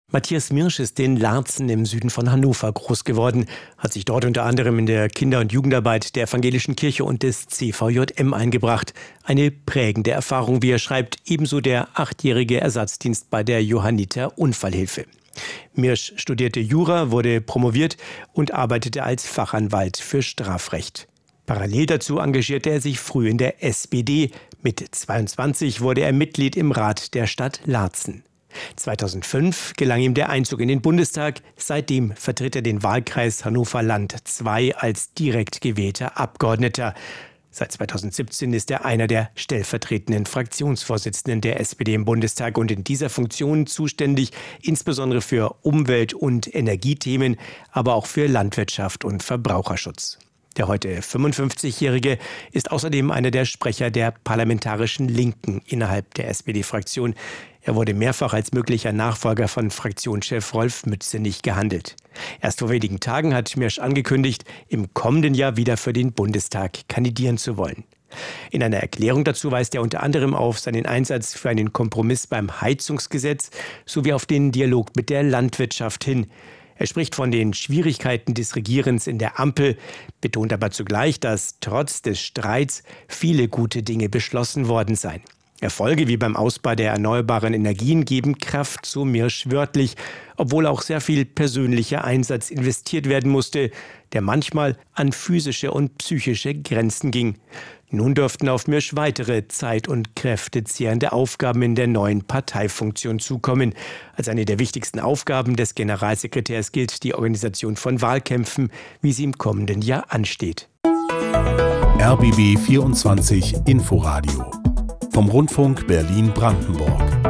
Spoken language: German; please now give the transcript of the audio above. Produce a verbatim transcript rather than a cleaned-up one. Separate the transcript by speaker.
Speaker 1: Matthias Mirsch ist in Laatzen im Süden von Hannover groß geworden, hat sich dort unter anderem in der Kinder- und Jugendarbeit der Evangelischen Kirche und des C V J M eingebracht. Eine prägende Erfahrung, wie er schreibt, ebenso der achtjährige Ersatzdienst bei der Johanniter Unfallhilfe. Mirsch studierte Jura, wurde promoviert und arbeitete als Fachanwalt für Strafrecht. Parallel dazu engagierte er sich früh in der S P D. Mit zweiundzwanzig wurde er Mitglied im Rat der Stadt Laatzen. zweitausendfünf gelang ihm der Einzug in den Bundestag. Seitdem vertritt er den Wahlkreis Hannover-Land zwei als direkt gewählter Abgeordneter. Seit zweitausendsiebzehn ist er einer der stellvertretenden Fraktionsvorsitzenden der S P D im Bundestag und in dieser Funktion zuständig insbesondere für Umwelt- und Energiethemen, aber auch für Landwirtschaft und Verbraucherschutz. Der heute fünfundfünfzigjährige ist außerdem einer der Sprecher der parlamentarischen Linken innerhalb der S P D-Fraktion. Er wurde mehrfach als möglicher Nachfolger von Fraktionschef Rolf Mützenich gehandelt. Erst vor wenigen Tagen hat Mirsch angekündigt, im kommenden Jahr wieder für den Bundestag kandidieren zu wollen. In einer Erklärung dazu weist er unter anderem auf seinen Einsatz für einen Kompromiss beim Heizungsgesetz sowie auf den Dialog mit der Landwirtschaft hin. Er spricht von den Schwierigkeiten des Regierens in der Ampel, betont aber zugleich, dass trotz des Streits viele gute Dinge beschlossen worden seien. Erfolge wie beim Ausbau der erneuerbaren Energien geben Kraft, so Mirsch wörtlich, obwohl auch sehr viel persönlicher Einsatz investiert werden musste, der manchmal an physische und psychische Grenzen ging. Nun dürften auf Mirsch weitere zeit- und kräftezehrende Aufgaben in der neuen Parteifunktion zukommen. Als eine der wichtigsten Aufgaben des Generalsekretärs gilt die Organisation von Wahlkämpfen, wie sie im kommenden Jahr ansteht.
Speaker 2: R B B vierundzwanzig Inforadio vom Rundfunk Berlin-Brandenburg.